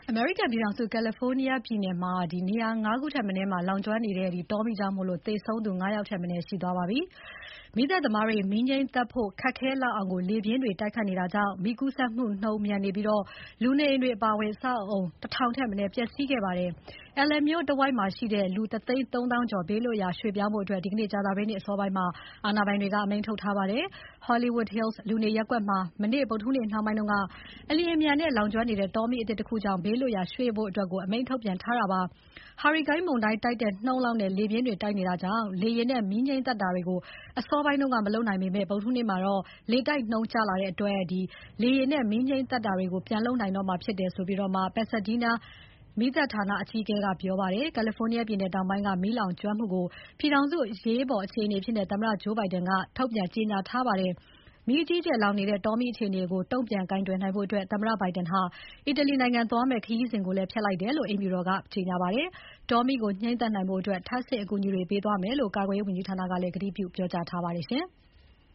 အမေရိကန်ပြည်ထောင်စု California ပြည်နယ်မှာ နေရာ ၅ ခုထက်မနည်းမှာ လောင်ကျွမ်းနေတဲ့ တောမီးကြောင့် သေဆုံးသူ ၅ ယောက်ထက်မနည်းရှိသွားပါပြီ။ မီးသတ်သမားတွေ မီးငြှိမ်းသတ်ဖို့ ခက်ခဲလောက်အောင် လေပြင်းတွေ တိုက်ခတ်နေတာကြောင့် မီးကူးစက်မှုနှုန်းမြန်နေပြီး လူနေအိမ်တွေအပါအဝင် အဆောက်အဦး ၁,၀၀၀ ထက်မနည်း ပျက်စီးခဲ့ပါတယ်။ LA မြို့တဝိုက်မှာရှိတဲ့ လူ ၁၃၀,၀၀၀ ကျော် ဘေးလွတ်ရာ ရွှေ့ပြောင်းဖို့ ဒီနေ့ ကြာသပတေးနေ့ အစောပိုင်းမှာ အာဏာပိုင်တွေက အမိန့်ထုတ်ထားပါတယ်။ Hollywood Hills လူနေရပ်ကွက်မှာ မနေ့ ဗုဒ္ဓဟူးနေ့နှောင်းပိုင်းက အလျင်အမြန်နဲ့ လောင်ကျွမ်းနေတဲ့ တောမီးအသစ်တခုကြောင့် ဘေးလွတ်ရာရွှေ့ဖို့ အမိန့်ထုတ်ပြန်ထားတာပါ။ ဟာရီကိန်းမုန်တိုင်းတိုက်တဲ့နှုန်းလောက်နဲ့ လေပြင်းတွေတိုက်နေတာကြောင့် လေယာဉ်နဲ့ မီးငြှိမ်းသတ်တာတွေကို အစောပိုင်းက မလုပ်နိုင်ပေမဲ့ ဗုဒ္ဓဟူးနေ့မှာတော့ လေတိုက်နှုန်းကျလာတဲ့အတွက် လေယာဉ်နဲ့ မီးငြှိမ်းသတ်တာတွေကို ပြန်လုပ်နိုင်တော့မှာဖြစ်တယ်လို့ Pasadena မီးသတ်ဌာနအကြီးအကဲက ပြောပါတယ်။ California ပြည်နယ်တောင်ပိုင်းက မီးလောင်ကျွမ်းမှုကို ပြည်ထောင်စုအရေးပေါ်အခြေအနေအဖြစ် သမ္မတ Joe Biden ကထုတ်ပြန်ကြေညာထားပါတယ်။ မီးအကြီးအကျယ်လောင်နေတဲ့ တောမီးအခြေအနေကို တုံ့ပြန်ကိုင်တွယ်နိုင်ဖို့ သမ္မတ Biden ဟာ အီတလီနိုင်ငံသွားမယ့် ခရီးစဉ်ကိုလည်း ဖျက်လိုက်တယ်လို့ အိမ်ဖြူတော်က ကြေညာပါတယ်။ တောမီးကို ငြှိမ်းသတ်နိုင်ဖို့ ထပ်ဆင့်အကူအညီတွေပေးသွားမယ်လို့ ကာကွယ်ရေးဝန်ကြီးဌာနကလည်း ကတိပြုပြောကြားထားပါတယ်။